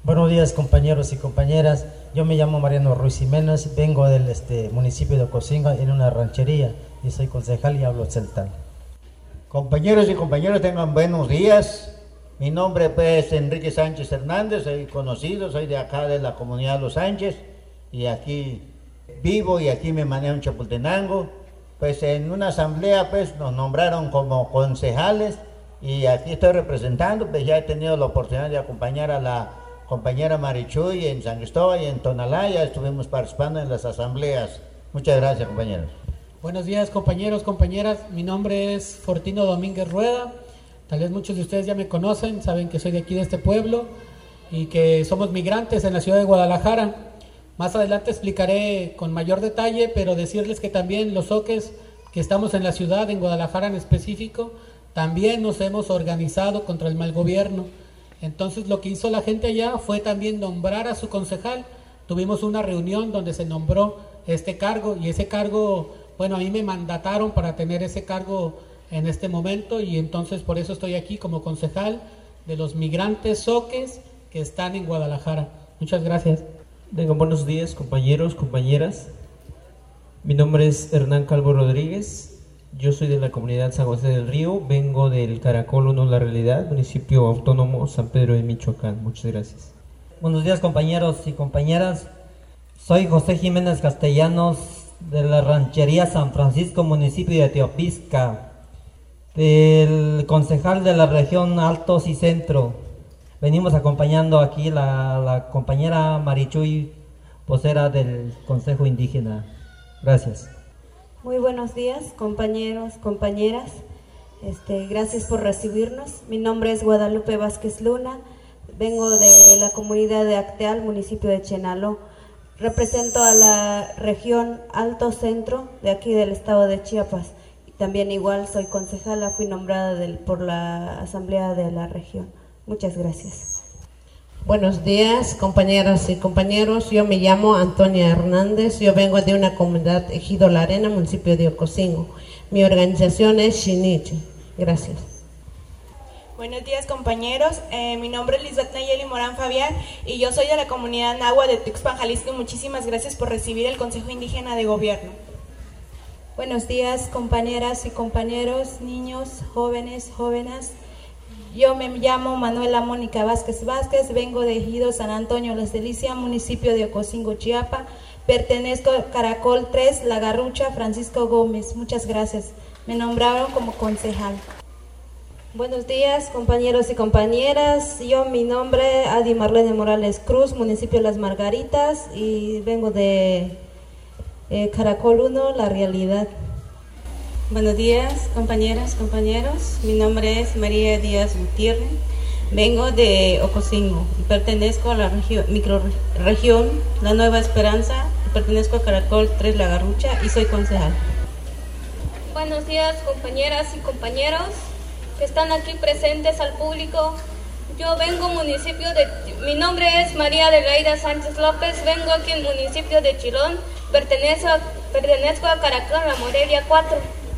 Buenos días, compañeros y compañeras. Yo me llamo Mariano Ruiz Jiménez, vengo del municipio de Ocosingo en una ranchería y soy concejal y hablo celtal. Compañeros y compañeras, tengan buenos días. Mi nombre es Enrique Sánchez Hernández, soy conocido, soy de acá de la comunidad Los Sánchez y aquí vivo y aquí me manejo en Chapultenango. Pues en una asamblea pues nos nombraron como concejales y aquí estoy representando, pues ya he tenido la oportunidad de acompañar a la compañera Marichuy en San Cristóbal y en Tonalá, ya estuvimos participando en las asambleas. Muchas gracias, compañeros. Buenos días, compañeros, compañeras. Mi nombre es Fortino Domínguez Rueda. Tal vez muchos de ustedes ya me conocen, saben que soy de aquí de este pueblo y que somos migrantes en la ciudad de Guadalajara. Más adelante explicaré con mayor detalle, pero decirles que también los soques que estamos en la ciudad, en Guadalajara en específico, también nos hemos organizado contra el mal gobierno. Entonces lo que hizo la gente allá fue también nombrar a su concejal. Tuvimos una reunión donde se nombró este cargo y ese cargo, bueno, a mí me mandataron para tener ese cargo en este momento y entonces por eso estoy aquí como concejal de los migrantes soques que están en Guadalajara. Muchas gracias. Venga, buenos días, compañeros, compañeras. Mi nombre es Hernán Calvo Rodríguez. Yo soy de la comunidad San José del Río, vengo del Caracol 1 La Realidad, municipio autónomo San Pedro de Michoacán. Muchas gracias. Buenos días, compañeros y compañeras. Soy José Jiménez Castellanos de la ranchería San Francisco, municipio de Teopisca, del concejal de la región Altos y Centro. Venimos acompañando aquí la compañera Marichuy, vocera del Consejo Indígena. Gracias. Muy buenos días, compañeros, compañeras. Gracias por recibirnos. Mi nombre es Guadalupe Vázquez Luna. Vengo de la comunidad de Acteal, municipio de Chenaló. Represento a la región Alto Centro de aquí del estado de Chiapas. Y también igual soy concejala, fui nombrada por la asamblea de la región. Muchas gracias. Buenos días, compañeras y compañeros. Yo me llamo Antonia Hernández. Yo vengo de una comunidad Ejido La Arena, municipio de Ocosingo. Mi organización es Shinichi. Gracias. Buenos días, compañeros. Mi nombre es Lisbeth Nayeli Morán Fabián y yo soy de la comunidad Nahua de Tuxpan, Jalisco. Muchísimas gracias por recibir el Consejo Indígena de Gobierno. Buenos días, compañeras y compañeros, niños, jóvenes, jóvenes. Yo me llamo Manuela Mónica Vázquez Vázquez, vengo de Ejido San Antonio Las Delicias, municipio de Ocosingo, Chiapas. Pertenezco a Caracol 3, La Garrucha, Francisco Gómez. Muchas gracias. Me nombraron como concejal. Buenos días, compañeros y compañeras. Mi nombre es Adi Marlene Morales Cruz, municipio de Las Margaritas, y vengo de Caracol 1, La Realidad. Buenos días, compañeras, compañeros. Mi nombre es María Díaz Gutiérrez. Vengo de Ocosingo y pertenezco a la microrregión La Nueva Esperanza. Pertenezco a Caracol 3, La Garrucha, y soy concejal. Buenos días, compañeras y compañeros que están aquí presentes, al público. Yo vengo mi nombre es María Adelaida Sánchez López, vengo aquí en el municipio de Chilón, pertenezco a Caracol, La Morelia 4.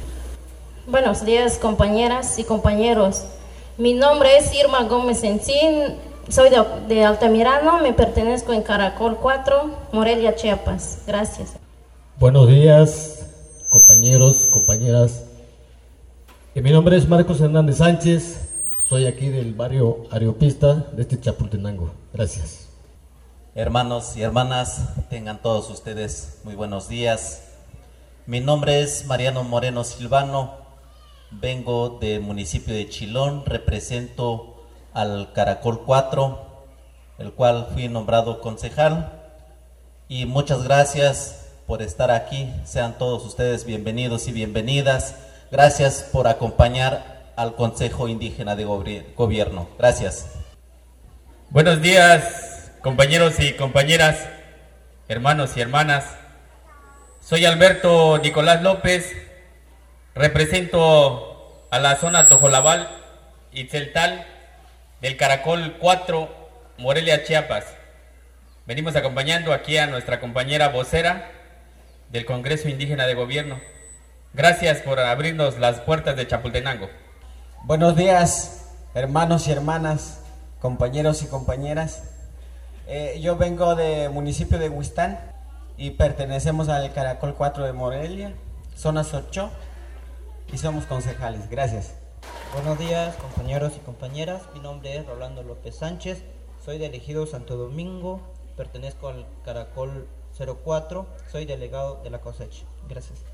Buenos días, compañeras y compañeros. Mi nombre es Irma Gómez Encín, soy de Altamirano, me pertenezco en Caracol 4, Morelia, Chiapas. Gracias. Buenos días, compañeros, compañeras. Mi nombre es Marcos Hernández Sánchez, soy aquí del barrio Areopista de Chapultenango. Gracias. Hermanos y hermanas, tengan todos ustedes muy buenos días. Mi nombre es Mariano Moreno Silvano, vengo del municipio de Chilón, represento al Caracol 4, el cual fui nombrado concejal. Y muchas gracias por estar aquí, sean todos ustedes bienvenidos y bienvenidas. Gracias por acompañar al Consejo Indígena de Gobierno. Gracias. Buenos días, compañeros y compañeras, hermanos y hermanas. Soy Alberto Nicolás López, represento a la zona Tojolabal y Celtal del Caracol 4, Morelia, Chiapas. Venimos acompañando aquí a nuestra compañera vocera del Congreso Indígena de Gobierno. Gracias por abrirnos las puertas de Chapultenango. Buenos días, hermanos y hermanas, compañeros y compañeras. Yo vengo del municipio de Huistán y pertenecemos al Caracol 4 de Morelia, zona Sochó, y somos concejales. Gracias. Buenos días, compañeros y compañeras. Mi nombre es Rolando López Sánchez. Soy del Ejido Santo Domingo. Pertenezco al Caracol 04. Soy delegado de la cosecha. Gracias.